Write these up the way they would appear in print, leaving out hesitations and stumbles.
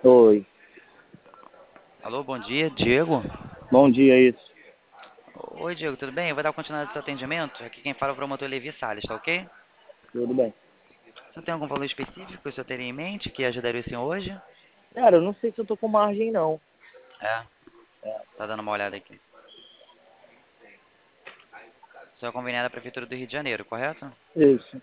Oi. Alô, bom dia, Diego. Bom dia, isso. Oi, Diego, tudo bem? Eu vou dar continuidade ao seu atendimento. Aqui quem fala é o promotor Levi Salles, tá ok? Tudo bem. Você tem algum valor específico que o senhor teria em mente que ajudaria o senhor hoje? Cara, eu não sei se eu tô com margem, não. É, tá dando uma olhada aqui. O senhor é conveniado da Prefeitura do Rio de Janeiro, correto? Isso.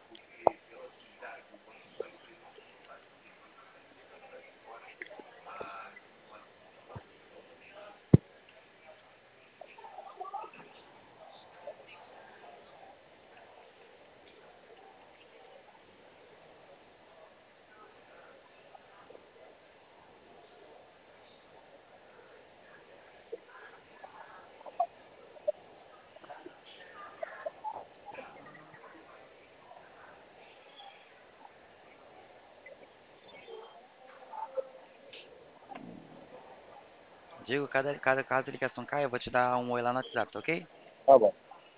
Diego, caso a ligação caia, eu vou te dar um oi lá no WhatsApp, tá ok? Tá bom.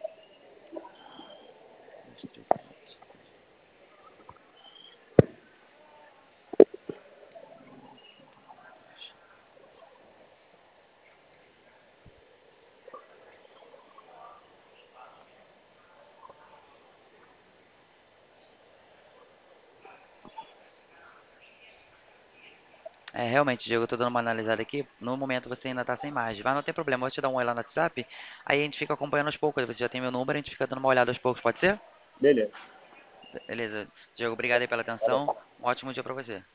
237. É, realmente, Diego, eu tô dando uma analisada aqui. No momento você ainda tá sem margem. Mas não tem problema, eu vou te dar um oi lá no WhatsApp. Aí a gente fica acompanhando aos poucos. Você já tem meu número, a gente fica dando uma olhada aos poucos, pode ser? Beleza. Beleza. Diego, obrigado aí pela Tá atenção. bom. Um ótimo dia pra você.